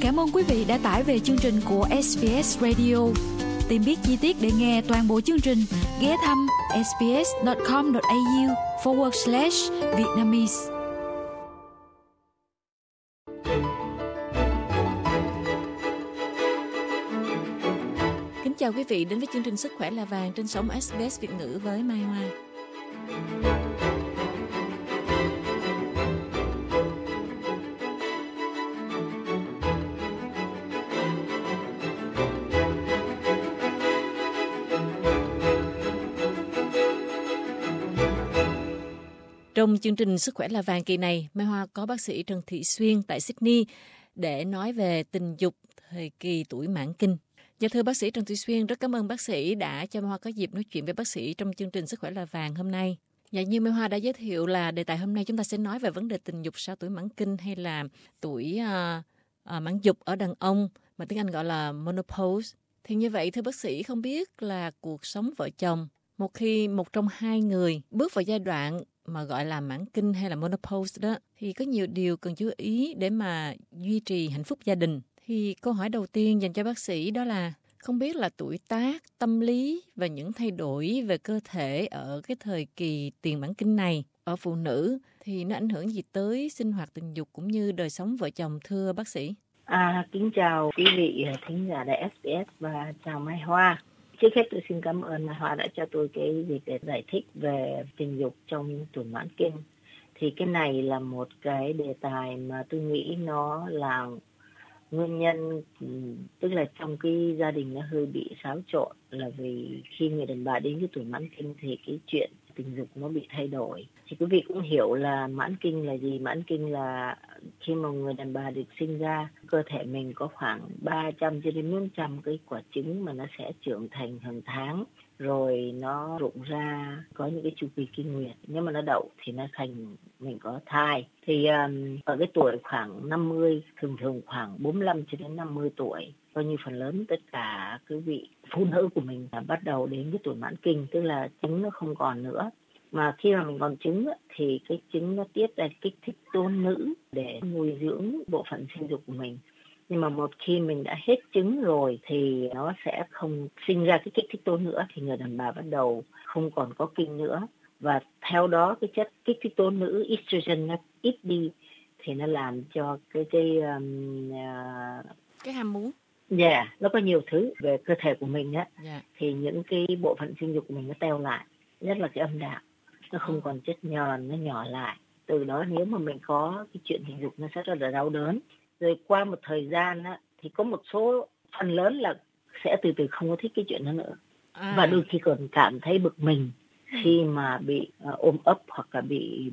Cảm ơn quý vị đã tải về chương trình của SBS Radio. Tìm biết chi tiết để nghe toàn bộ chương trình, ghé thăm sbs.com.au/Vietnamese. Kính chào quý vị đến với chương trình Sức khỏe là vàng trên sóng SBS Việt ngữ với Mai Hoa. Trong chương trình Sức khỏe là vàng kỳ này, Mai Hoa có bác sĩ Trần Thị Xuyên tại Sydney để nói về tình dục thời kỳ tuổi mãn kinh. Dạ thưa bác sĩ Trần Thị Xuyên, rất cảm ơn bác sĩ đã cho Mai Hoa có dịp nói chuyện với bác sĩ trong chương trình Sức khỏe là vàng hôm nay. Dạ như Mai Hoa đã giới thiệu là đề tài hôm nay chúng ta sẽ nói về vấn đề tình dục sau tuổi mãn kinh hay là tuổi mãn dục ở đàn ông mà tiếng Anh gọi là menopause. Thì như vậy thưa bác sĩ, không biết là cuộc sống vợ chồng một khi một trong hai người bước vào giai đoạn mà gọi là mãn kinh hay là menopause đó thì có nhiều điều cần chú ý để mà duy trì hạnh phúc gia đình. Thì câu hỏi đầu tiên dành cho bác sĩ đó là không biết là tuổi tác, tâm lý và những thay đổi về cơ thể ở cái thời kỳ tiền mãn kinh này ở phụ nữ thì nó ảnh hưởng gì tới sinh hoạt tình dục cũng như đời sống vợ chồng thưa bác sĩ? Kính chào quý vị thính giả đài SBS và chào Mai Hoa. Trước hết tôi xin cảm ơn Mai Hoa đã cho tôi cái dịp để giải thích về tình dục trong tuổi mãn kinh. Thì cái này là một cái đề tài mà tôi nghĩ nó là nguyên nhân, tức là trong cái gia đình nó hơi bị xáo trộn, là vì khi người đàn bà đến cái tuổi mãn kinh thì cái chuyện tình dục nó bị thay đổi. Thì quý vị cũng hiểu là mãn kinh là gì. Mãn kinh là khi mà người đàn bà được sinh ra, cơ thể mình có khoảng 300 cho đến 400 cái quả trứng mà nó sẽ trưởng thành hàng tháng, rồi nó rụng ra, có những cái chu kỳ kinh nguyệt. Nếu mà nó đậu thì nó thành mình có thai. Thì ở cái tuổi khoảng 50, thường khoảng 45 cho đến 50 tuổi, coi như phần lớn tất cả quý vị phụ nữ của mình là bắt đầu đến cái tuổi mãn kinh, tức là trứng nó không còn nữa. Mà khi mà mình còn trứng thì cái trứng nó tiết ra kích thích tố nữ để nuôi dưỡng bộ phận sinh dục của mình. Nhưng mà một khi mình đã hết trứng rồi thì nó sẽ không sinh ra cái kích thích tố nữa, thì người đàn bà bắt đầu không còn có kinh nữa. Và theo đó cái chất kích thích tố nữ estrogen nó ít đi, thì nó làm cho cái ham muốn. Nó có nhiều thứ về cơ thể của mình thì những cái bộ phận sinh dục của mình nó teo lại, nhất là cái âm đạo. Nó không còn chất nhờn, nó nhỏ lại. Từ đó nếu mà mình có cái chuyện tình dục nó sẽ rất là đau đớn. Rồi qua một thời gian thì có một số phần lớn là sẽ từ từ không có thích cái chuyện đó nữa. Và đôi khi còn cảm thấy bực mình khi mà bị ôm ấp hoặc là bị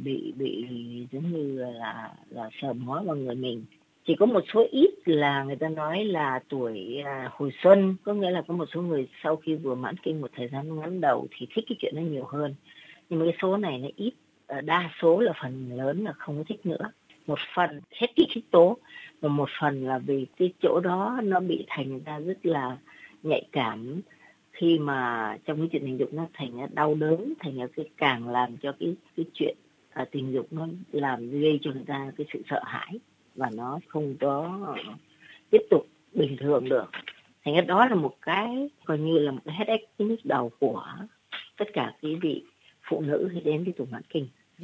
giống như là sờ mó vào người mình. Chỉ có một số ít là người ta nói là tuổi hồi xuân, có nghĩa là có một số người sau khi vừa mãn kinh một thời gian ngắn đầu thì thích cái chuyện nó nhiều hơn. Nhưng mà cái số này nó ít, đa số là phần lớn là không có thích nữa. Một phần hết kích thích tố, và một phần là vì cái chỗ đó nó bị thành ra rất là nhạy cảm. Khi mà trong cái chuyện tình dục nó thành ra đau đớn, thành ra cái càng làm cho cái chuyện tình dục nó làm gây cho người ta cái sự sợ hãi và nó không có tiếp tục bình thường được. Thành ra đó là một cái coi như là một cái headache, cái nhức đầu của tất cả quý vị phụ nữ khi đến với tuổi mãn kinh.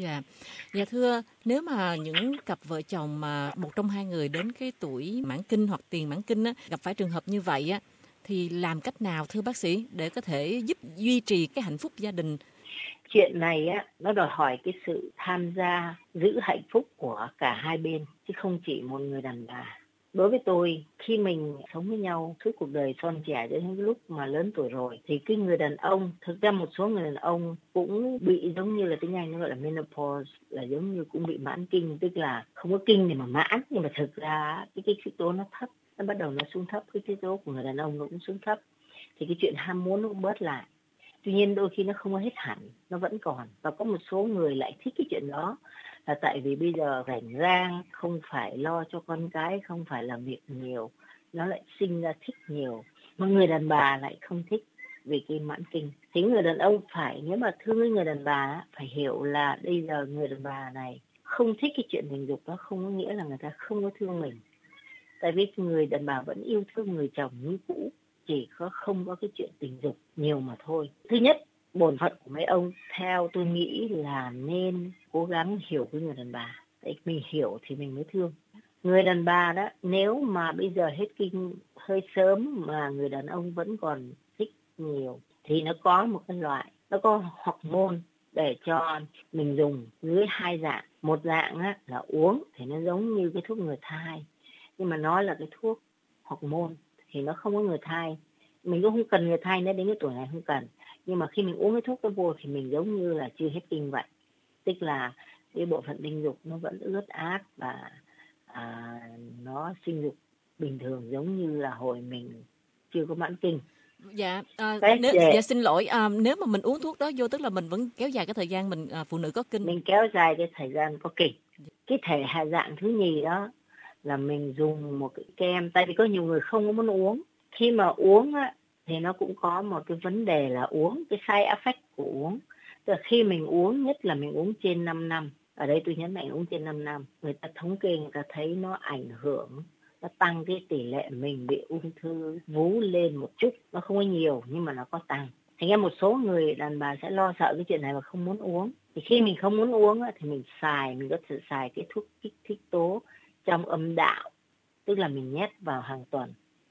Dạ thưa, nếu mà những cặp vợ chồng mà một trong hai người đến cái tuổi mãn kinh hoặc tiền mãn kinh gặp phải trường hợp như vậy thì làm cách nào thưa bác sĩ để có thể giúp duy trì cái hạnh phúc gia đình? Chuyện này nó đòi hỏi cái sự tham gia giữ hạnh phúc của cả hai bên, chứ không chỉ một người đàn bà. Đối với tôi, khi mình sống với nhau suốt cuộc đời son trẻ đến những lúc mà lớn tuổi rồi, thì cái người đàn ông, thực ra một số người đàn ông cũng bị giống như là tiếng Anh nó gọi là menopause, là giống như cũng bị mãn kinh, tức là không có kinh để mà mãn, nhưng mà thực ra cái kích thích tố nó thấp, nó bắt đầu nó xuống thấp, cái kích thích tố của người đàn ông nó cũng xuống thấp, thì cái chuyện ham muốn nó cũng bớt lại. Tuy nhiên đôi khi nó không có hết hẳn, nó vẫn còn. Và có một số người lại thích cái chuyện đó, là tại vì bây giờ rảnh rang, không phải lo cho con cái, không phải làm việc nhiều, nó lại sinh ra thích nhiều. Mà người đàn bà lại không thích về cái mãn kinh. Thì người đàn ông phải, nếu mà thương với người đàn bà, phải hiểu là bây giờ người đàn bà này không thích cái chuyện tình dục, đó không có nghĩa là người ta không có thương mình. Tại vì người đàn bà vẫn yêu thương người chồng như cũ, chỉ không có cái chuyện tình dục nhiều mà thôi. Thứ nhất, bổn phận của mấy ông theo tôi nghĩ là nên cố gắng hiểu cái người đàn bà. Để mình hiểu thì mình mới thương. Người đàn bà đó, nếu mà bây giờ hết kinh hơi sớm mà người đàn ông vẫn còn thích nhiều, thì nó có một cái loại, nó có hormone để cho mình dùng dưới hai dạng. Một dạng á, là uống thì nó giống như cái thuốc ngừa thai, nhưng mà nó là cái thuốc hormone thì nó không có ngừa thai. Mình cũng không cần ngừa thai nữa, đến cái tuổi này không cần. Nhưng mà khi mình uống cái thuốc đó vô thì mình giống như là chưa hết kinh vậy. Tức là cái bộ phận sinh dục nó vẫn ướt át và nó sinh dục bình thường giống như là hồi mình chưa có mãn kinh. Dạ, xin lỗi, nếu mà mình uống thuốc đó vô tức là mình vẫn kéo dài cái thời gian mình phụ nữ có kinh. Mình kéo dài cái thời gian có kinh. Cái thể hạ dạng thứ nhì đó là mình dùng một cái kem, tại vì có nhiều người không có muốn uống. Khi mà uống á, thì nó cũng có một cái vấn đề là uống, cái side effect của uống. Tức là khi mình uống, nhất là mình uống trên 5 năm, ở đây tôi nhấn mạnh uống trên 5 năm, người ta thống kê, người ta thấy nó ảnh hưởng, nó tăng cái tỷ lệ mình bị ung thư vú lên một chút. Nó không có nhiều nhưng mà nó có tăng. Thành ra một số người đàn bà sẽ lo sợ cái chuyện này và không muốn uống. Thì khi mình không muốn uống á, thì mình có thể xài cái thuốc kích thích tố trong âm đạo, tức là mình nhét vào hàng tuần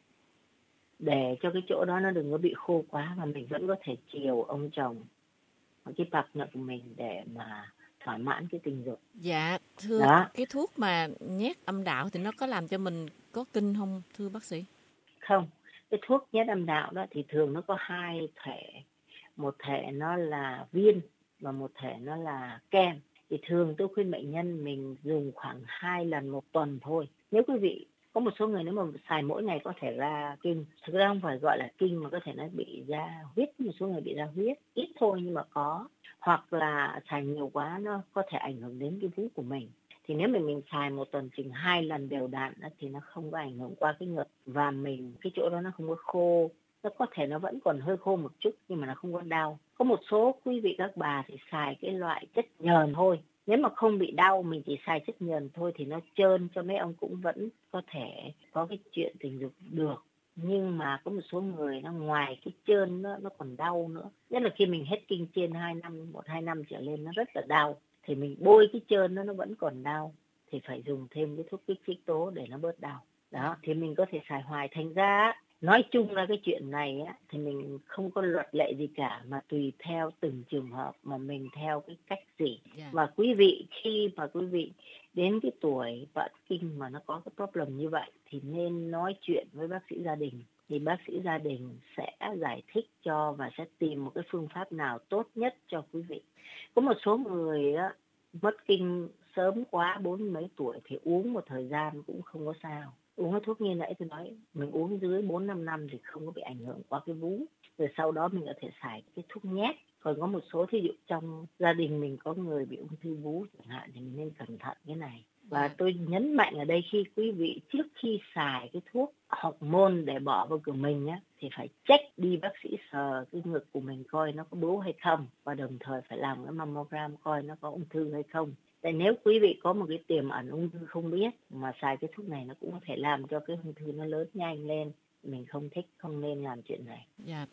để cho cái chỗ đó nó đừng có bị khô quá và mình vẫn có thể chiều ông chồng hoặc cái partner của mình để mà thỏa mãn cái tình dục. Dạ, thưa đó. Cái thuốc mà nhét âm đạo thì nó có làm cho mình có kinh không thưa bác sĩ? Không, cái thuốc nhét âm đạo đó thì thường nó có hai thể. Một thể nó là viên và một thể nó là kem. Thì thường tôi khuyên bệnh nhân mình dùng khoảng 2 lần một tuần thôi. Nếu quý vị có một số người nếu mà xài mỗi ngày có thể ra kinh, thực ra không phải gọi là kinh mà có thể nó bị ra huyết, một số người bị ra huyết ít thôi nhưng mà có, hoặc là xài nhiều quá nó có thể ảnh hưởng đến cái vú của mình. Thì nếu mình xài một tuần chừng 2 lần đều đặn thì nó không có ảnh hưởng qua cái ngực và mình cái chỗ đó nó không có khô. Nó có thể nó vẫn còn hơi khô một chút nhưng mà nó không có đau. Có một số quý vị các bà thì xài cái loại chất nhờn thôi. Nếu mà không bị đau, mình chỉ xài chất nhờn thôi thì nó trơn cho mấy ông cũng vẫn có thể có cái chuyện tình dục được. Nhưng mà có một số người nó ngoài cái trơn nó còn đau nữa. Nhất là khi mình hết kinh trên 1-2 năm trở lên nó rất là đau. Thì mình bôi cái trơn nó vẫn còn đau. Thì phải dùng thêm cái thuốc kích thích tố để nó bớt đau. Đó, thì mình có thể xài hoài. Thành ra nói chung là cái chuyện này á, thì mình không có luật lệ gì cả mà tùy theo từng trường hợp mà mình theo cái cách gì. Và quý vị khi mà quý vị đến cái tuổi vạn kinh mà nó có cái problem như vậy thì nên nói chuyện với bác sĩ gia đình. Thì bác sĩ gia đình sẽ giải thích cho và sẽ tìm một cái phương pháp nào tốt nhất cho quý vị. Có một số người á, mất kinh sớm quá 40 mấy tuổi thì uống một thời gian cũng không có sao. Uống cái thuốc như nãy tôi nói, mình uống dưới 4-5 năm thì không có bị ảnh hưởng qua cái vú. Rồi sau đó mình có thể xài cái thuốc nhét. Còn có một số thí dụ trong gia đình mình có người bị ung thư vú chẳng hạn thì mình nên cẩn thận cái này. Và tôi nhấn mạnh ở đây khi quý vị trước khi xài cái thuốc hormone để bỏ vào của mình á, thì phải check đi bác sĩ sờ cái ngực của mình coi nó có bướu hay không. Và đồng thời phải làm cái mammogram coi nó có ung thư hay không. Tại nếu quý vị có một cái tiềm ẩn ung thư không biết mà xài cái thuốc này nó cũng có thể làm cho cái ung thư nó lớn nhanh lên. Mình không thích, không nên làm chuyện này. Dạ.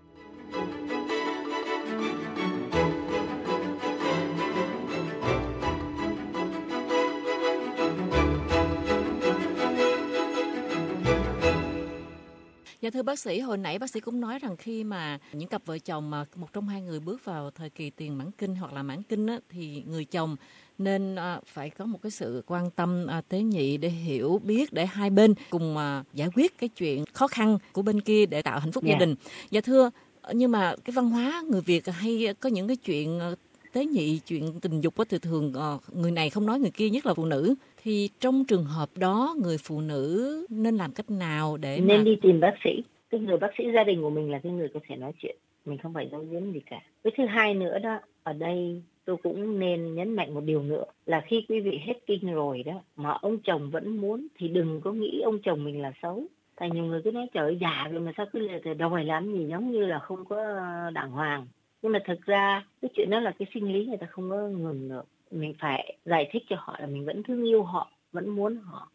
Dạ thưa bác sĩ, hồi nãy bác sĩ cũng nói rằng khi mà những cặp vợ chồng mà một trong hai người bước vào thời kỳ tiền mãn kinh hoặc là mãn kinh á, thì người chồng nên phải có một cái sự quan tâm tế nhị để hiểu biết, để hai bên cùng giải quyết cái chuyện khó khăn của bên kia để tạo hạnh phúc gia đình. Dạ thưa, nhưng mà cái văn hóa người Việt hay có những cái chuyện tế nhị, chuyện tình dục thì thường người này không nói người kia, nhất là phụ nữ. Thì trong trường hợp đó người phụ nữ nên làm cách nào để nên đi tìm bác sĩ. Cái người bác sĩ gia đình của mình là cái người có thể nói chuyện. Mình không phải giấu giếm gì cả. Cái thứ hai nữa đó, ở đây tôi cũng nên nhấn mạnh một điều nữa là khi quý vị hết kinh rồi đó mà ông chồng vẫn muốn thì đừng có nghĩ ông chồng mình là xấu. Tại nhiều người cứ nói trời ơi, già rồi mà sao cứ đòi làm gì giống như là không có đàng hoàng. Nhưng mà thực ra cái chuyện đó là cái sinh lý người ta không có ngừng được. Mình phải giải thích cho họ là mình vẫn thương yêu họ, vẫn muốn họ.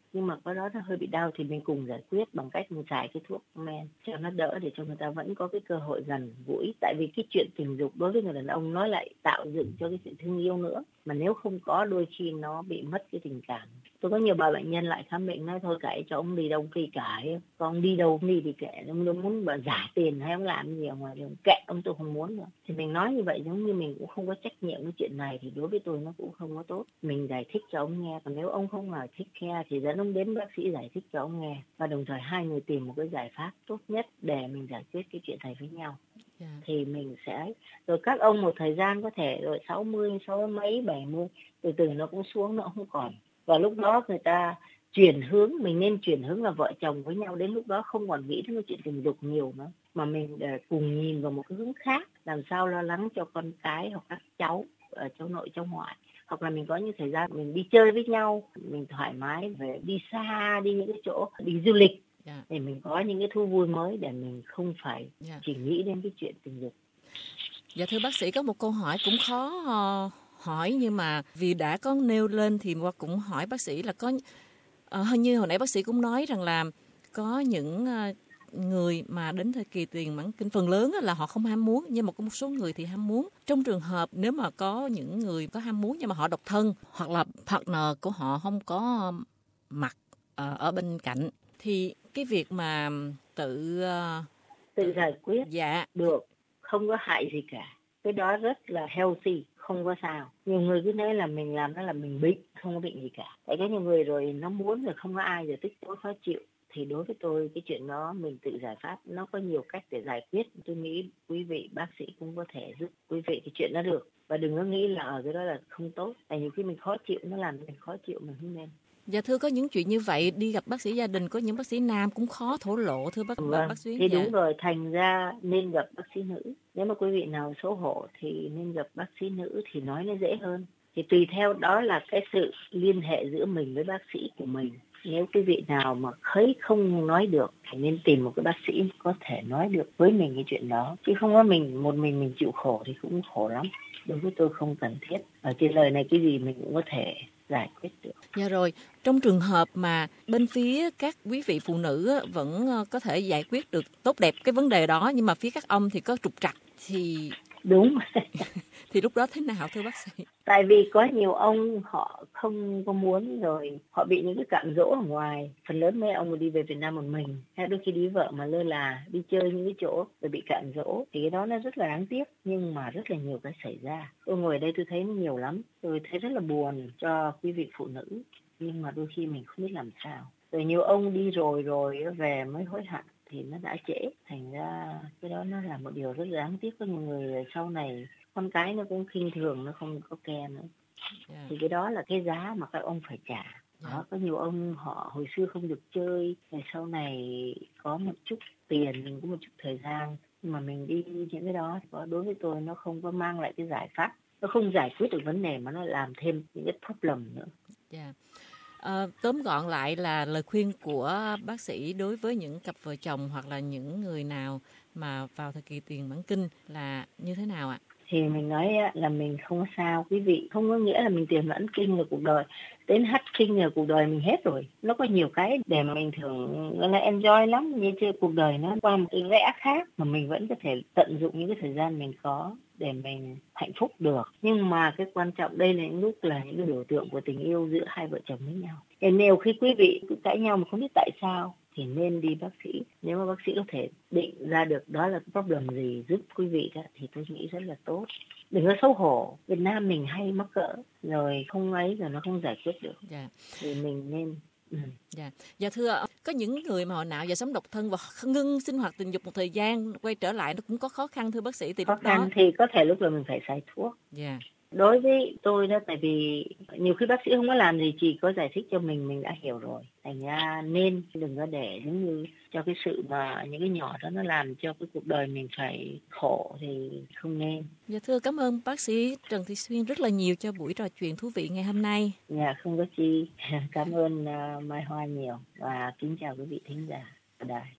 nhưng mà có đó nó hơi bị đau thì mình cùng giải quyết bằng cách mình xài cái thuốc men cho nó đỡ, để cho người ta vẫn có cái cơ hội gần gũi. Tại vì cái chuyện tình dục đối với người đàn ông nó lại tạo dựng cho cái sự thương yêu nữa, mà nếu không có đôi khi nó bị mất cái tình cảm. Tôi có nhiều bà bệnh nhân lại khám bệnh nói thôi kệ cho ông đi đâu kỳ cả, con đi đâu đi thì kệ, ông muốn bà giả tiền hay ông làm gì ở ngoài đường kệ ông, tôi không muốn nữa. Thì mình nói như vậy giống như mình cũng không có trách nhiệm cái chuyện này, thì đối với tôi nó cũng không có tốt. Mình giải thích cho ông nghe, còn nếu ông không giải thích nghe thì dẫn ông đến bác sĩ giải thích cho ông nghe, và đồng thời hai người tìm một cái giải pháp tốt nhất để mình giải quyết cái chuyện này với nhau. Thì mình sẽ rồi các ông một thời gian có thể rồi 60 mấy 70 từ từ nó cũng xuống, nó không còn, và lúc đó người ta chuyển hướng, mình nên chuyển hướng là vợ chồng với nhau, đến lúc đó không còn nghĩ đến cái chuyện tình dục nhiều nữa, mà mình cùng nhìn vào một cái hướng khác, làm sao lo lắng cho con cái hoặc các cháu, cháu nội cháu ngoại, hoặc là mình có những thời gian mình đi chơi với nhau, mình thoải mái về đi xa, đi những cái chỗ đi du lịch, để mình có những cái thú vui mới, để mình không phải chỉ nghĩ đến cái chuyện tình dục. Dạ thưa bác sĩ, có một câu hỏi cũng khó hỏi, nhưng mà vì đã có nêu lên thì Hoa cũng hỏi bác sĩ là có hình như hồi nãy bác sĩ cũng nói rằng là có những người mà đến thời kỳ tiền mãn kinh phần lớn là họ không ham muốn, nhưng mà có một số người thì ham muốn. Trong trường hợp nếu mà có những người có ham muốn nhưng mà họ độc thân, hoặc là partner của họ không có mặt ở bên cạnh, thì cái việc mà tự giải quyết được, không có hại gì cả, cái đó rất là healthy, không có sao. Nhiều người cứ nói là mình làm đó là mình bệnh, không có bệnh gì cả. Tại có nhiều người rồi nó muốn rồi không có ai rồi tích tối khó chịu, thì đối với tôi cái chuyện đó mình tự giải pháp, nó có nhiều cách để giải quyết. Tôi nghĩ quý vị bác sĩ cũng có thể giúp quý vị cái chuyện đó được, và đừng có nghĩ là ở cái đó là không tốt, tại nhiều khi mình khó chịu, nó làm mình khó chịu, mình không nên. Dạ thưa, có những chuyện như vậy đi gặp bác sĩ gia đình, có những bác sĩ nam cũng khó thổ lộ thưa bác sĩ. Thì đúng rồi, thành ra nên gặp bác sĩ nữ. Nếu mà quý vị nào xấu hổ thì nên gặp bác sĩ nữ thì nói nó dễ hơn. Thì tùy theo đó là cái sự liên hệ giữa mình với bác sĩ của mình. Nếu quý vị nào mà thấy không nói được thì nên tìm một cái bác sĩ có thể nói được với mình cái chuyện đó, chứ không có một mình chịu khổ thì cũng khổ lắm. Đối với tôi không cần thiết. Ở trên lời này cái gì mình cũng có thể giải quyết được. Dạ rồi, trong trường hợp mà bên phía các quý vị phụ nữ vẫn có thể giải quyết được tốt đẹp cái vấn đề đó, nhưng mà phía các ông thì có trục trặc thì đúng thì lúc đó thế nào thưa bác sĩ? Tại vì có nhiều ông họ không có muốn, rồi họ bị những cái cám dỗ ở ngoài. Phần lớn mấy ông đi về Việt Nam một mình, hay đôi khi đi vợ mà lơ là đi chơi những cái chỗ rồi bị cám dỗ, thì cái đó nó rất là đáng tiếc, nhưng mà rất là nhiều cái xảy ra. Tôi ngồi ở đây tôi thấy nhiều lắm, tôi thấy rất là buồn cho quý vị phụ nữ, nhưng mà đôi khi mình không biết làm sao. Rồi nhiều ông đi rồi về mới hối hận thì nó đã trễ. Thành ra cái đó nó là một điều rất đáng tiếc. Có nhiều người sau này con cái nó cũng khinh thường, nó không có care nữa. Thì cái đó là cái giá mà các ông phải trả. Đó, có nhiều ông họ hồi xưa không được chơi, rồi sau này có một chút tiền, mình có một chút thời gian, nhưng mà mình đi những cái đó, đối với tôi nó không có mang lại cái giải pháp, nó không giải quyết được vấn đề mà nó làm thêm những cái problem nữa. Tóm gọn lại là lời khuyên của bác sĩ đối với những cặp vợ chồng hoặc là những người nào mà vào thời kỳ tiền mãn kinh là như thế nào ạ? Thì mình nói là mình không có sao, quý vị, không có nghĩa là mình tiền mãn kinh là cuộc đời, đến hết kinh là cuộc đời mình hết rồi. Nó có nhiều cái để mà mình thường là enjoy lắm, như chơi cuộc đời nó qua một cái rẽ khác mà mình vẫn có thể tận dụng những cái thời gian mình có để mình hạnh phúc được. Nhưng mà cái quan trọng đây là những lúc là những cái biểu tượng của tình yêu giữa hai vợ chồng với nhau. Thì nếu khi quý vị cứ cãi nhau mà không biết tại sao thì nên đi bác sĩ. Nếu mà bác sĩ có thể định ra được đó là problem gì giúp quý vị đó, thì tôi nghĩ rất là tốt. Đừng có xấu hổ. Việt Nam mình hay mắc cỡ rồi không ấy, rồi nó không giải quyết được. Thì mình nên Dạ thưa, có những người mà họ nạo và sống độc thân và ngưng sinh hoạt tình dục một thời gian, quay trở lại nó cũng có khó khăn thưa bác sĩ. Thì khó khăn thì có thể lúc là mình phải xài thuốc. Đối với tôi đó, tại vì nhiều khi bác sĩ không có làm gì, chỉ có giải thích cho mình đã hiểu rồi. Thành ra nên đừng có để giống như cho cái sự mà những cái nhỏ đó nó làm cho cái cuộc đời mình phải khổ thì không nên. Dạ thưa, cảm ơn bác sĩ Trần Thị Xuyên rất là nhiều cho buổi trò chuyện thú vị ngày hôm nay. Dạ không có chi. Cảm ơn Mai Hoa nhiều và kính chào quý vị thính giả ở đài.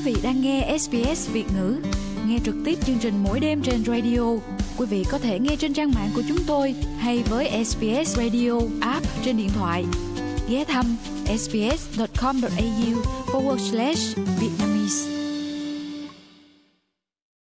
vị đang nghe SBS Việt ngữ. Nghe trực tiếp chương trình mỗi đêm trên radio. Quý vị có thể nghe trên trang mạng của chúng tôi hay với SBS Radio app trên điện thoại. Ghé thăm sbs.com.au/Việt